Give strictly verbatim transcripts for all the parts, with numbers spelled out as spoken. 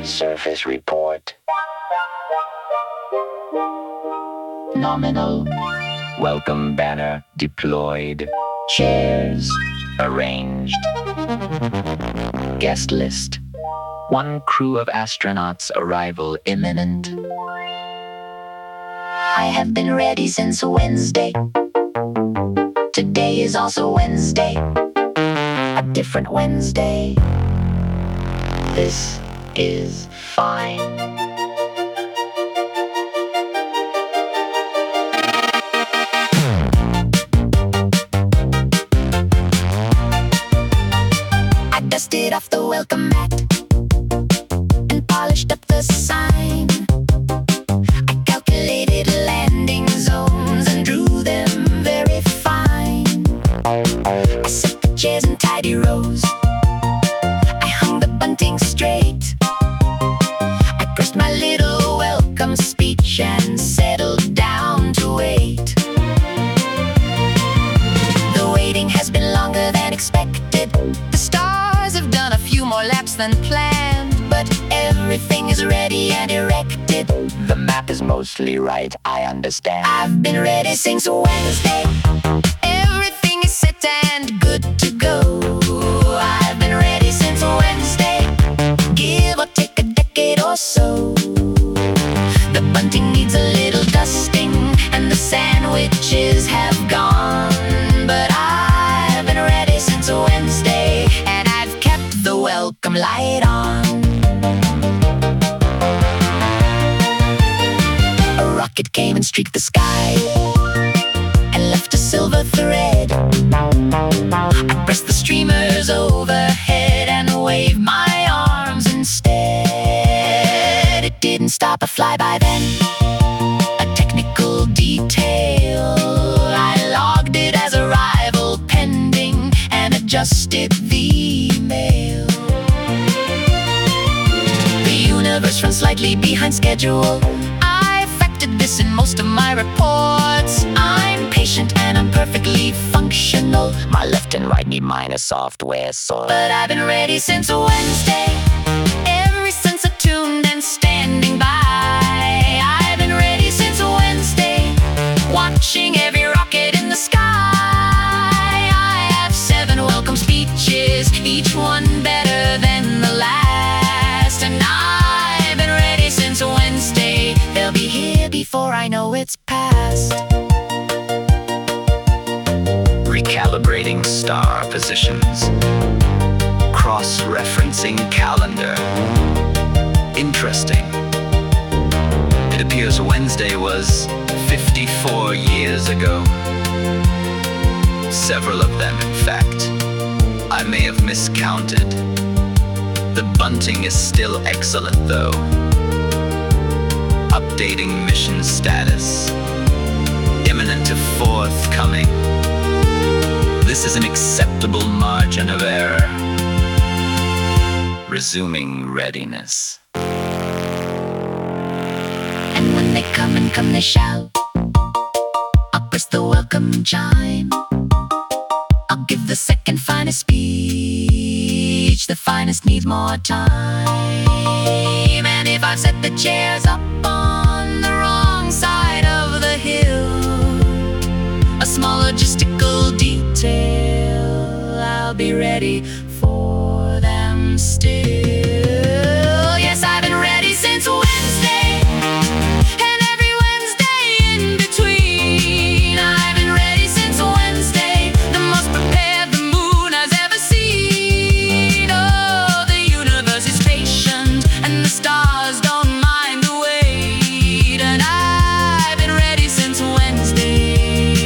Surface report. Nominal. Welcome banner deployed. Chairs arranged. Guest list. One crew of astronauts arrival imminent. I have been ready since Wednesday. Today is also Wednesday. A different Wednesday. This is fine. I dusted off the welcome mat and polished up the sign. I calculated landing zones and drew them very fine. I set the chairs in tidy rows. I hung the bunting straight. I pressed my little welcome speech and settled down to wait. The waiting has been longer than expected. The stars have done a few more laps than planned, but everything is ready and erected. The map is mostly right, I understand. I've been ready since Wednesday. Everything is set and good to go. I've been ready since Wednesday, give or take a decade or so. The bunting needs a little dusting and the sandwiches have gone, but I've been ready since Wednesday, and I've kept the welcome light on. A rocket came and streaked the sky and left a silver thread. I pressed the streamers overhead and waved my arms instead. It didn't stop a flyby then, a technical detail. I logged it as arrival pending and adjusted the email. The universe runs slightly behind schedule. I affected this in most of my reports. I'm patient and I'm perfectly functional. My left and right need minor software sort. But I've been ready since Wednesday. Every sense attuned and standing by. I've been ready since Wednesday, watching every rocket in the sky. I have seven welcome speeches, each one better than the last. And I've been ready since Wednesday. They'll be here before I know it's past. Recalibrating star positions. Cross-referencing calendar. Interesting. It appears Wednesday was fifty-four years ago. Several of them, in fact. I may have miscounted. The bunting is still excellent, though. Updating mission status. Imminent to forthcoming. This is an acceptable margin of error. Resuming readiness. And when they come and come they shout, I'll press the welcome chime. I'll give the second finest speech. The finest needs more time. And if I've set the chairs up on the wrong side of the hill, a small logistical detail, I'll be ready for them still. Yes, I've been ready since Wednesday, and every Wednesday in between. I've been ready since Wednesday, the most prepared the moon has ever seen. Oh, the universe is patient and the stars don't mind the wait. And I've been ready since Wednesday,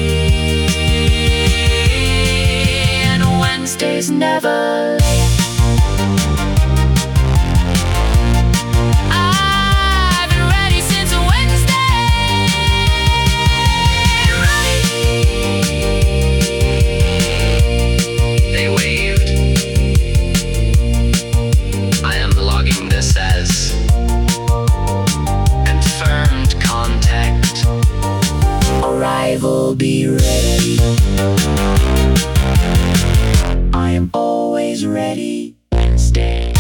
and Wednesday's never late. I've been ready since Wednesday. Ready. They waved. I am logging this as confirmed contact. Arrival be ready. I am always ready. Wednesday.